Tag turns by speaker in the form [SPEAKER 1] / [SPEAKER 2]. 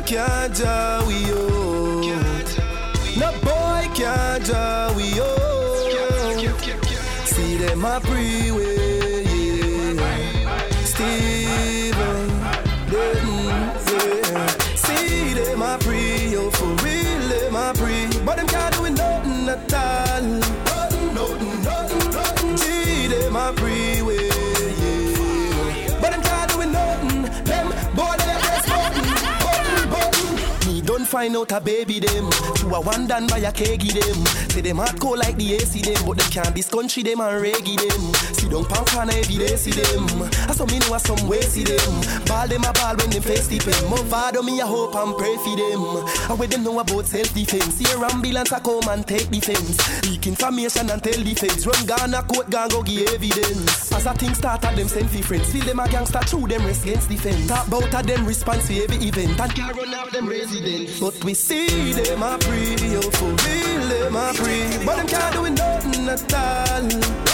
[SPEAKER 1] can't draw we oh. No boy can't draw we oh. See them a pre-way, yeah. Steven, yeah. See them a pre, oh for real them a pre. But them can't do nothing at all. Nothing. See them a pre-way, yeah. But them can't do nothing. Them boy they press button. Me don't find out a baby them. To a one done by a keggy them. Say them hardcore like the AC them. But they can't this country them and reggae them. See don't punk on every day see them. I saw me know a some way see them. Ball them a ball when them face the pen. More father me a hope and pray for them. And when them know about self-defense. See a ambulance a come and take defense. Leak information and tell defense. Run Ghana court gang go give evidence. As a thing start at them send for friends. Feel them a gangster through them rest against defense. Talk about a them response to every event. And can't run out them residents. But we see them a free, oh for real them a free. But them can't do nothing at all.